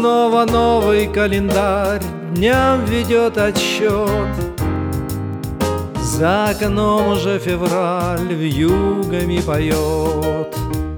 Снова новый календарь дням ведет отсчет. За окном уже февраль вьюгами поет.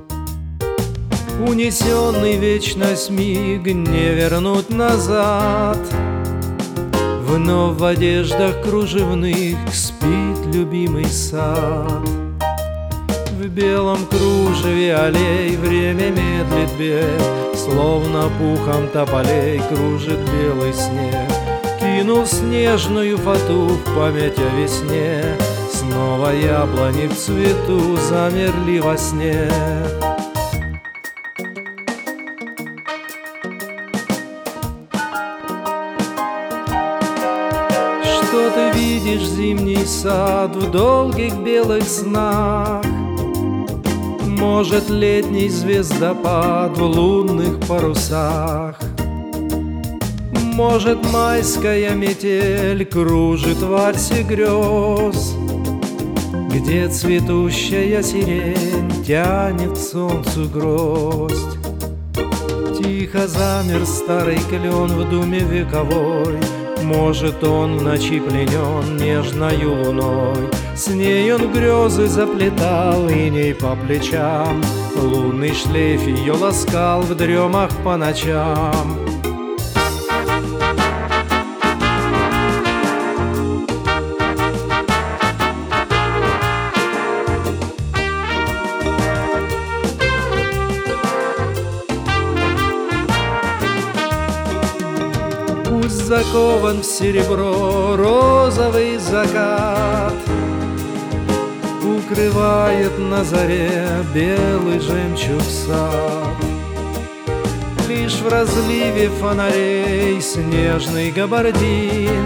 Унесенный вечность миг не вернуть назад. Вновь в одеждах кружевных спит любимый сад. В белом кружеве аллей время медлит бег, словно пухом тополей кружит белый снег. Кинул снежную фату в память о весне, снова яблони в цвету замерли во сне. Что ты видишь, зимний сад, в долгих белых снах? Может, летний звездопад в лунных парусах? Может, майская метель кружит в вальсе грез, где цветущая сирень тянет к солнцу гроздь. Тихо замер старый клен в думе вековой, может, он в ночи пленен нежною луной. С ней он грезы заплетал иней по плечам, лунный шлейф ее ласкал в дремах по ночам. Пусть закован в серебро розовый закат, укрывает на заре белый жемчуг сад. Лишь в разливе фонарей снежный габардин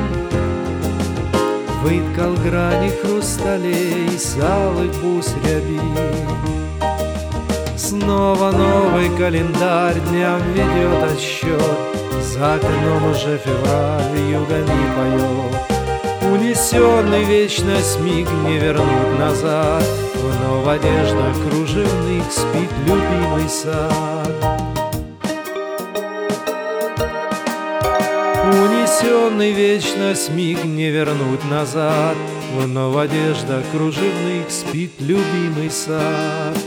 выткал грани хрусталей с алых бус рябин. Снова новый календарь дням ведет отсчет, за окном уже февраль югами поет. Унесенный вечность миг не вернуть назад, вновь в одеждах кружевных спит любимый сад. Унесенный вечность миг не вернуть назад, вновь в одеждах кружевных спит любимый сад.